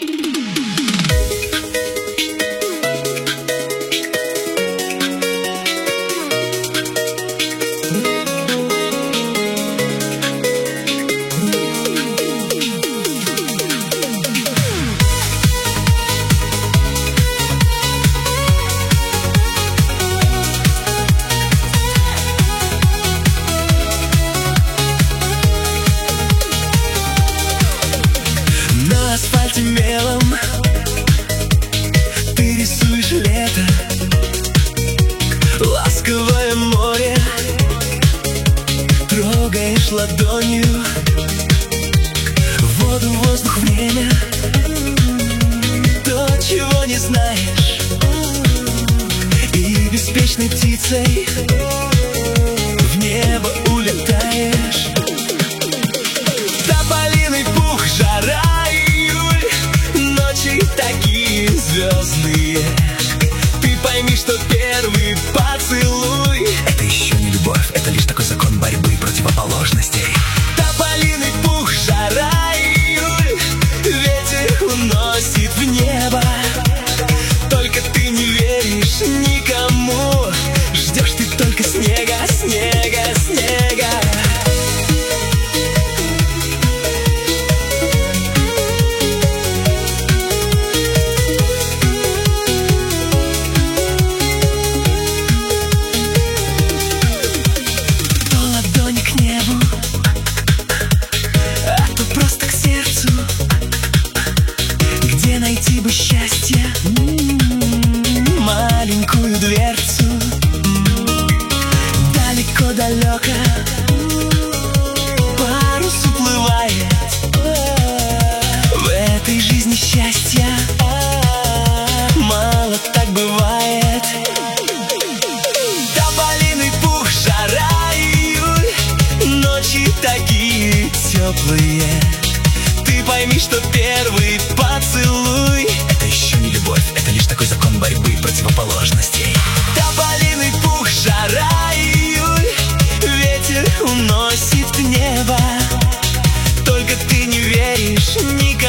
На асфальте мелом ты рисуешь лето, ласковое море трогаешь ладонью, воду, воздух, время, то, чего не знаешь, и беспечной птицей в небо улетаешь. Тополиный пух, жара, такие звездные. Ты пойми, что первый поцелуй — это еще не любовь, это лишь такой закон борьбы противоположностей. Тополиный пух, жара, июль, ветер уносит в небо. Только ты не веришь никому, ждешь ты только снега, снега, снега. Где найти бы счастье, маленькую дверцу, далеко-далеко парус уплывает. В этой жизни счастья мало так бывает. Тополиный пух, жара, июль, ночи такие теплые. Ты пойми, что первый поцелуй — это еще не любовь, это лишь такой закон борьбы противоположностей. Тополиный пух, жара, июль, ветер уносит в небо. Только ты не веришь никому.